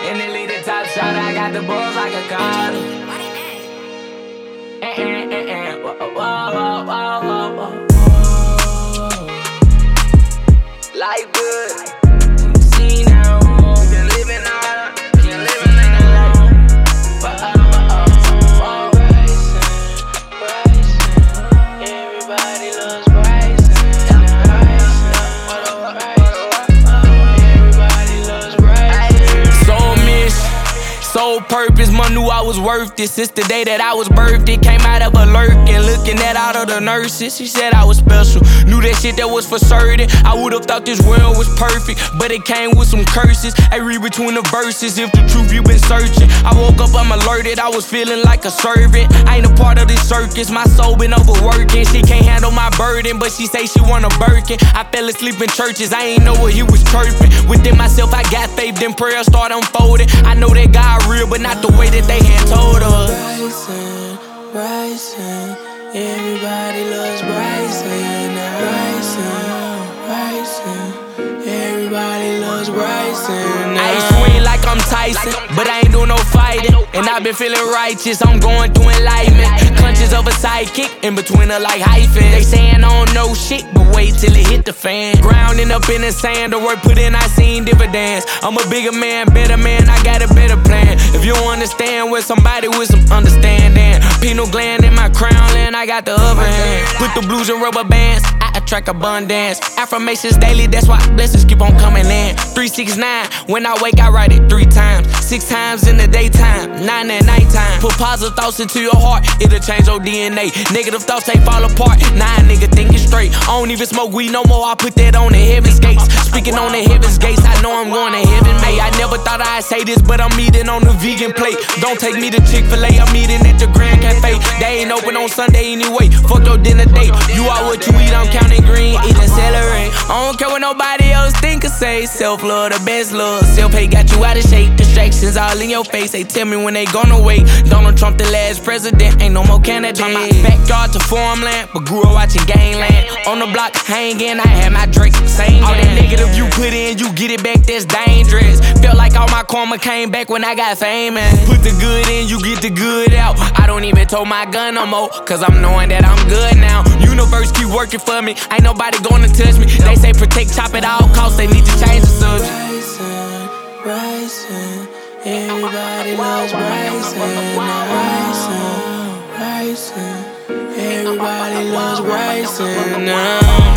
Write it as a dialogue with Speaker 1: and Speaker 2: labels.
Speaker 1: In the lead, the top shot, I got the balls like a Carter. Life good. See now, been living on, can't live it like alone. Bryson, everybody loves Bryson. Everybody loves Bryson. Soul mission, soul purpose, mom knew I was worth it. Since the day that I was birthed, it came out of a lurking. Looking at all of the nurses, she said I was special. Knew that shit that was for certain. I would've thought this world was perfect, but it came with some curses. I read between the verses, if the truth you been searching. I woke up, I'm alerted, I was feeling like a servant. I ain't a part of this circus, my soul been overworking. She can't handle my burden, but she say she want a Birkin. I fell asleep in churches, I ain't know what he was chirping. Within myself, I got faith, then prayer start unfolding. I know that God real, but not the way that they had told us.
Speaker 2: Bryson, Bryson, everybody loves Bryson. Bryson, everybody loves Bryson.
Speaker 1: I swing like I'm Tyson, but I ain't doing no fighting. And I've been feeling righteous, I'm going through enlightenment. Clutches of a sidekick, in between her like hyphen. They saying I don't know shit, but wait till it hit the fan. Grounding up in the sand, the work put in, I seen dividends. I'm a bigger man, better man, I got a better plan. If you don't understand with somebody with some understanding. Pineal gland in my crown, and I got the upper hand. Put the blues in rubber bands, I attract abundance. Affirmations daily, that's why blessings keep on coming in. 369, when I wake, I write it 3 times. 6 times in the daytime, 9 at nighttime. Put positive thoughts into your heart, it'll change your DNA. Negative thoughts, they fall apart. Nah, nigga, thinking straight. I don't even smoke weed no more, I put that on the heaven's gates. Speaking on the heaven's gates, I know I'm going to heaven, mate. I never thought I'd say this, but I'm eating on the vegan plate. Don't take me to Chick-fil-A, I'm eating at the Grand Cafe. They ain't open on Sunday anyway, fuck your dinner date. You are what you eat, I'm counting green, eating celery. I don't care what nobody else think or say. Self-love, the best love. Self-hate got you out of shape. Distractions all in your face. They tell me when they gonna wait. Donald Trump the last president, ain't no more candidate. Turn my backyard to farmland, but grew up watching Gangland. On the block hanging, I had my Drake singing. All that negative you put in, you get it back, that's dangerous. Felt like all my karma came back when I got famous. Put the good in, you get the good out. I don't even tote my gun no more, cause I'm knowing that I'm good now. Universe keep working for me, ain't nobody gonna touch me. They say protect, chop at all costs, they need to change the subject.
Speaker 2: Bryson, Bryson, everybody loves Bryson. Bryson, Bryson, everybody loves Bryson.